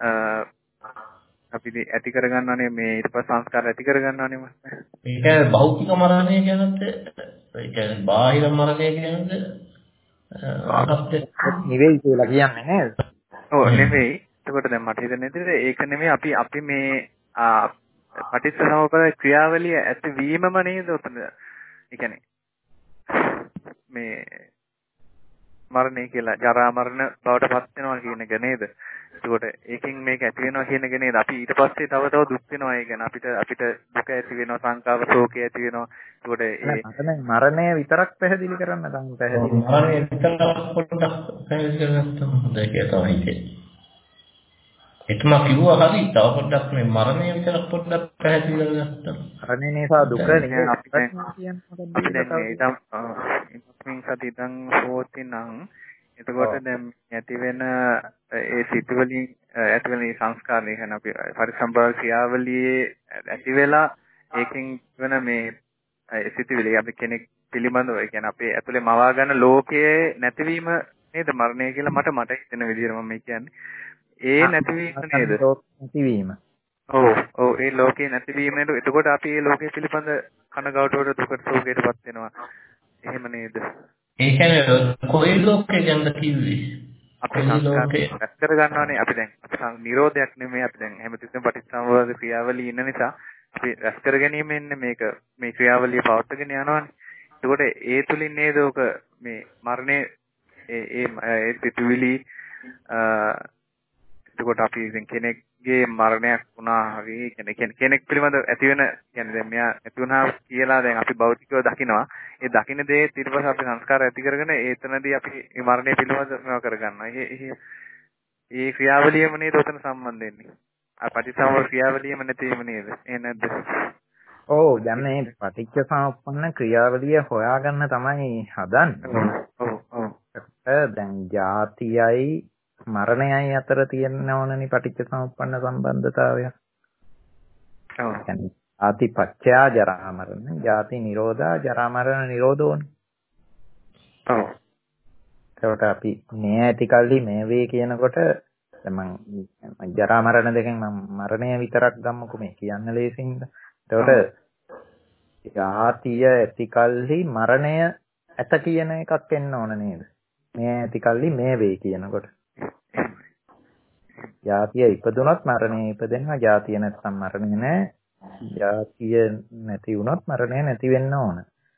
අපි ඇති කරගන්නවානේ මේ ඊට පස්සේ සංස්කාර ඇති කරගන්නවානේ මම. ඒක භෞතික මරණය කියනත් ඒ කියන්නේ බාහිර මරණය කියනද අහස්තේ නෙවෙයි කියලා කියන්නේ නේද? ඔව් නෙවෙයි. එතකොට දැන් මට හිතෙන්නේ ඒක නෙමෙයි අපි අපි මේ පටිච්චසමුප්පාද ක්‍රියාවලිය ඇතිවීමම නේද උතන. ඒ කියන්නේ මේ මරණය කියලා ජරා මරණ බවට පත් වෙනවා කියන එක නේද? එතකොට ඒකෙන් මේක ඇති වෙනවා කියන එක නේද? අපි ඊට පස්සේ තව තව දුක් වෙනවා. ඒ කියන්නේ අපිට අපිට දුක ඇති වෙනවා, සංකාව ශෝකය ඇති වෙනවා. එතකොට ඒ මරණය විතරක් පැහැදිලි කරන්න නම් පැහැදිලි. මරණය විතරක් පොඩ්ඩක් පැහැදිලි කරගත්තම හොඳයි කියලා තමයි හිතෙන්නේ. එතම කිව්වා හරි තව පොඩ්ඩක් මේ මරණය විතරක් පොඩ්ඩක් පැහැදිලි කරගත්තම. මරණය නිසා දුක නේ අපි දැන් අපි දැන් ඉදම් ඉන්ස්මින් සතිදන් හෝතිනම් එතකොට දැන් ඇති වෙන ඒ සිතුවලින් ඇති වෙන මේ සංස්කාරය කියන අපි පරිසම්පාද ක්‍රියාවලියේ ඇති වෙලා ඒකෙන් වෙන මේ සිතුවිලි අපි කෙනෙක් පිළිබඳව ඒ කියන්නේ අපේ ඇතුලේ මවා ගන්න ලෝකයේ නැතිවීම නේද මරණය කියලා මට මට හිතෙන විදිහට මම කියන්නේ. ඒ නැතිවීම නේද? නැතිවීම. ඔව් ඔව් ඒ ලෝකේ නැතිවීම නේද? එතකොට අපි මේ ලෝකයේ පිළිබඳ කනගාටුවට දුකට ශෝකයටපත් වෙනවා. එහෙම නේද? ඒ කියන්නේ කොයි ලෝකේ ගැනද කිව්වේ? අපේ සංස්කාරය රැස් කර ගන්නවානේ අපි දැන් නිරෝධයක් නෙමෙයි අපි දැන් හැමතිස්සෙම පටිච්චසමුප්පාද ක්‍රියාවලිය ඉන්න නිසා අපි රැස් කර ගැනීම එන්නේ මේක මේ ක්‍රියාවලිය පවත්වාගෙන යනවානේ. එතකොට ඒ තුලින් නේද ඔක මේ මරණය ඒ ඒ පිටුවිලි එතකොට අපි දැන් කෙනෙක්ගේ මරණයක් වුණා හරි කියන්නේ කෙනෙක් පිළිබඳ ඇති වෙන කියන්නේ දැන් මෙයා ඇති වුණා කියලා දැන් අපි භෞතිකව දකිනවා. ඒ දකින්න දේ ඊට පස්සේ අපි සංස්කාර ඇති කරගෙන ඒතනදී අපි මේ මරණය පිළිබඳව මේවා කරගන්නවා. ඒ ඒ ක්‍රියාවලියම නේද උතන සම්බන්ධ වෙන්නේ. ආ පටිච්චසමුප්පාද ක්‍රියාවලියම නැතිවීම නේද? ඒ නැද්ද? ඔව් දැන් මේ පටිච්චසමුප්පන්න ක්‍රියාවලිය හොයාගන්න තමයි හදන්නේ. ඔව් ඔව්. දැන් ජාතියයි මරණයයි අතර තියෙන ඕනනි පටිච්චසමුප්පන්න සම්බන්ධතාවය. ඔව්. يعني ආතිපච්චය ජරා මරණ, ජාති නිරෝධා ජරා මරණ නිරෝධෝනි. ඔව්. ඒකට අපි මේ ඇති කල්ලි මේ වේ කියනකොට දැන් මම ජරා මරණ දෙකෙන් මම මරණය විතරක් ගමුකෝ මේ කියන්න ලේසියින්ද. ඒකට ජාතිය ඇති කල්ලි මරණය ඇත කියන එකක් එන්න ඕන නේද? මේ ඇති කල්ලි මේ වේ කියනකොට ජාතිය ඉපදුනොත් මරණය ඉපදෙනවා. ජාතිය නැත්නම් මරණය නැහැ. ජාතිය නැති වුණොත් මරණය නැති වෙන්න ඕන.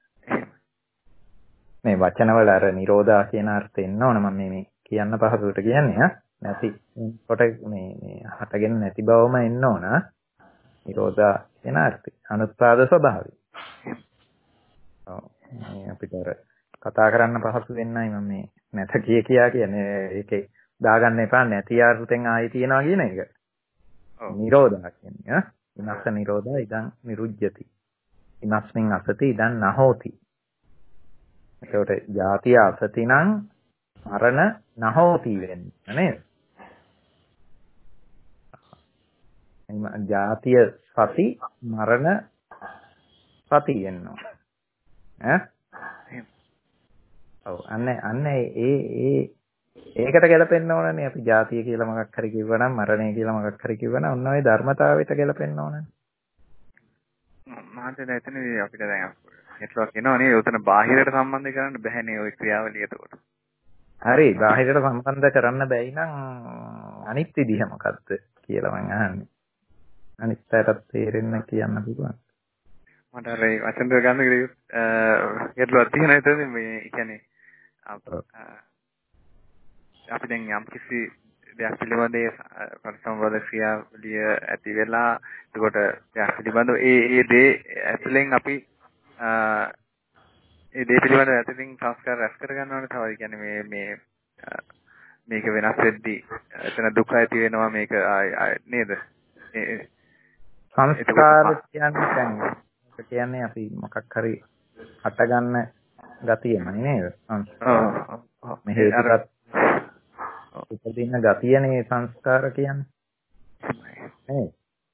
මේ වචනවල අර නිරෝධා කියන අර්ථය එන්න ඕන. මම මේ කියන්න පහසුවට කියන්නේ ආ නැති කොට මේ මේ හටගෙන නැති බවම එන්න ඕන. නිරෝධා කියන අර්ථය අනුත්පාද ස්වභාවය. ඔව් මේ අපිට අර කතා කරන්න පහසු වෙන්නයි මම මේ නැත කිය කියා කියන්නේ ඒකේ දාගන්න එපා නැති අර්ථයෙන් ආයි තියනවා කියන එක. නිරෝධා කියන්නේ විනාශ නිරෝධා ඉදං නිරුජ්ජති. විනාශමින් අසති ඉදං නහෝති. ඒකට ජාතිය අසති නම් මරණ නහෝති වෙන්නේ නේද? ජාතිය සති මරණ සති වෙනවා. ඈ? ඔව් අන්න අන්න ඒ ඒ ඒකට ගැලපෙන්න ඕනනේ අපි ජාතිය කියලා මොකක් හරි කිව්වනම් මරණය කියලා මොකක් හරි කිව්වනම් ඔන්න ඔය ධර්මතාවයට ගැලපෙන්න ඕනනේ. මහන්සියද එතනදී අපිට දැන් හිතුවක් එනවා නේ උතන බාහිරට සම්බන්ධ කරන්න බැහැනේ ওই ක්‍රියාවලිය එතකොට. හරි බාහිරට සම්බන්ධ කරන්න බැයි නම් අනිත් විදිහ මොකද්ද කියලා මම අහන්නේ. අනිත් පැත්තට තේරෙන්න කියන්න පුළුවන්. මට අර ඒ වචන දෙක ගන්න ගැටලුවක් තියෙනවා එතනදී මේ කියන්නේ අපි දැන් යම් කිසි දෙයක් පිළිබඳ ඒ පරිසම්වාද ක්‍රියාවලිය ඇති වෙලා එතකොට දෙයක් පිළිබඳ ඒ ඒ දේ ඇතුලෙන් අපි ඒ දේ පිළිබඳ ඇතුලින් සංස්කාර රැස් කර ගන්නවනේ තව. ඒ කියන්නේ මේ මේ මේක වෙනස් වෙද්දී එතන දුක ඇති වෙනවා මේක නේද? සංස්කාර කියන්නේ දැන් ඒක කියන්නේ අපි මොකක් හරි හට ගන්න ගතියමයි නේද? සංස්කාර. මේ හේතුපත් උපදින ගතියනේ සංස්කාර කියන්නේ. නේද?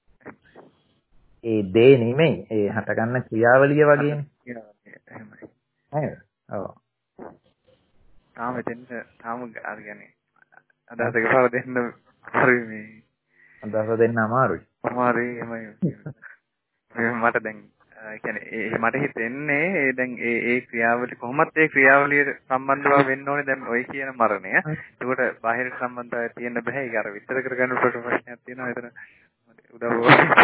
ඒ දේ නෙමෙයි ඒ හට ගන්න ක්‍රියාවලිය වගේනේ. එහෙමයි. නේද? ඔව්. තාම එතෙන් තාම අර කියන්නේ අදහස එකපාර දෙන්න හරි මේ අදහස දෙන්න අමාරුයි. අමාරුයි එහෙමයි. මට දැන් ඒ කියන්නේ මට හිතෙන්නේ දැන් ඒ ඒ ක්‍රියාවලිය කොහොමත් ඒ ක්‍රියාවලියට සම්බන්ධව වෙන්න ඕනේ දැන් ඔය කියන මරණය. ඒකට බාහිර සම්බන්ධතාවය තියෙන්න බෑ. ඒක අර විස්තර කරගන්න ප්‍රශ්නයක් තියෙනවා එතන. උදව්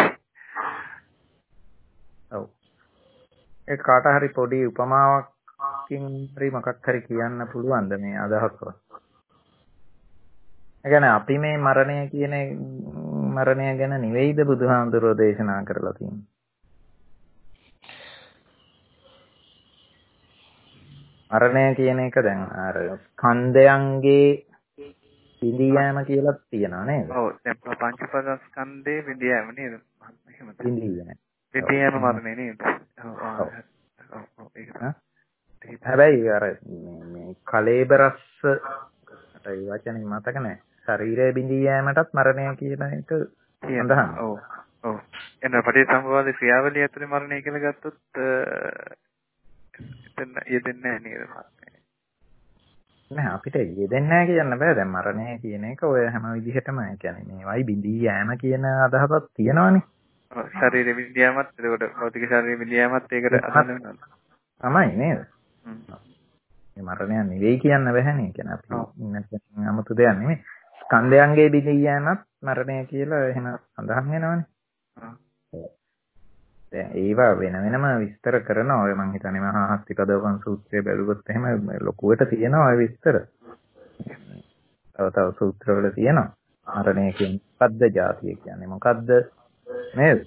ඔව්. ඒ කාට හරි පොඩි උපමාවකින් හරි මොකක් හරි කියන්න පුළුවන්ද මේ අදහසව? ඒ කියන්නේ අපි මේ මරණය කියන මරණය ගැන නෙවෙයිද බුදුහාමුදුරෝ දේශනා කරලා තියෙන්නේ? මරණය කියන එක දැන් අර ස්කන්ධයන්ගේ බිඳී යෑම කියලා තියෙනවා නේද? ඔව් දැන් පංචපදස්කන්ධේ බිඳී යෑම නේද? එහෙමද? බිඳී යෑම. බිඳී යෑම මරණය නේද? ඔව් ඔව්. ඒක. හැබැයි අර මේ කලේබරස්ස ඒ වචනේ මතක නැහැ. ශරීරය බිඳී යෑමටත් මරණය කියන එක සඳහන්. ඔව් ඔව්. එන පටිච්චසමුප්පාද ක්‍රියාවලිය ඇතුලේ මරණය කියලා ගත්තොත් එතන යෙදෙන්නේ නැහැ නේද? නෑ අපිට යෙදෙන්නේ නැහැ කියන්න බෑ. දැන් මරණය කියන එක ඔය හැම විදිහටම කියන්නේ මේවයි බිඳී යෑම කියන අදහසක් තියෙනවනේ. ඔව් ශරීරෙ බිඳී යෑමත් එතකොට භෞතික ශරීරෙ බිඳී යෑමත් ඒකට අදාළ වෙනවද? තමයි නේද? මේ මරණය නෙවෙයි කියන්න බෑනේ. කියන්නේ අපි අමුතු දෙයක් නෙමෙයි. ස්කන්ධයන්ගේ බිඳී යෑමත් මරණය කියලා එහෙම සඳහන් වෙනවනේ. දැන් ඒවා වෙන වෙනම විස්තර කරනවා. ඔය මං හිතන්නේ මහා හස්තිපදෝපන් සූත්‍රය බැලුවොත් එහෙම ලොකුවට තියෙනවා ඔය විස්තර. තව තව සූත්‍රවල තියෙනවා. මරණය කියන්නේ මොකද්ද? ජාතිය කියන්නේ මොකද්ද? නේද?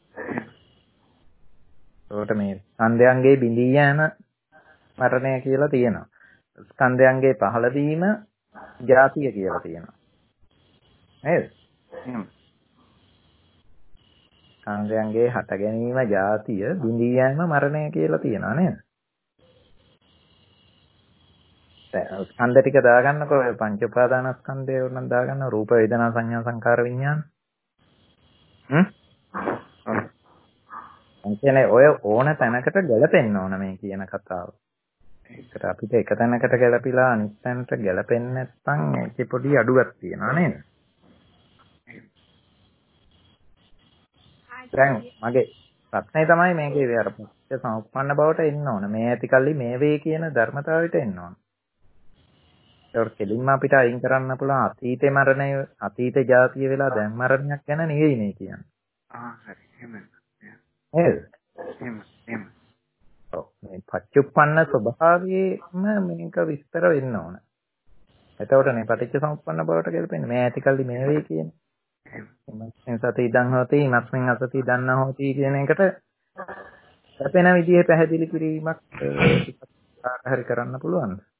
ඒකට මේ ස්කන්ධයන්ගේ බිඳී යෑම මරණය කියලා තියෙනවා. ස්කන්ධයන්ගේ පහළවීම ජාතිය කියලා තියෙනවා. නේද? හ්ම්. ස්කන්ධයන්ගේ හට ගැනීම ජාතිය බිඳී යෑම මරණය කියලා තියෙනවා නේද? දැන් ස්කන්ධ ටික දාගන්නකො පංච උපාදානස්කන්ධය උනන් දාගන්න රූප වේදනා සංඥා සංකාර විඥාන. හ්ම්? කියන්නේ ඔය ඕන තැනකට ගැලපෙන්න ඕන මේ කියන කතාව. ඒකට අපිට එක තැනකට ගැලපිලා අනිත් තැනට ගැලපෙන්නේ නැත්නම් ඒකේ පොඩි අඩුවක් තියෙනවා නේද? දැන් මගේ ප්‍රශ්නේ තමයි මේකේ අර පස්සේ සම්පන්න බවට එන්න ඕන. මේ ඇති කල්ලි මේ වේ කියන ධර්මතාවයට එන්න ඕන. ඒක කෙලින්ම අපිට අයින් කරන්න පුළුවන් අතීතේ මරණය අතීත ජාතිය වෙලා දැන් මරණයක් ගැන නෙවෙයි මේ කියන්නේ. ආ හරි. එහෙමයි. නේද? එහෙම එහෙම. ඔව් මේ පච්චුප්පන්න ස්වභාවයේම මේක විස්තර වෙන්න ඕන. එතකොට මේ පටිච්ච සමුප්පන්න බවට ගැලපෙන්නේ මේ ඇති කල්ලි මේ වේ කියන්නේ. ඉමස්මින් සති ඉදං හොති ඉමස්මින් අසති ඉදං නොහොති කියන එකට අපේන විදිහේ පැහැදිලි කිරීමක් හරි කරන්න පුළුවන්ද?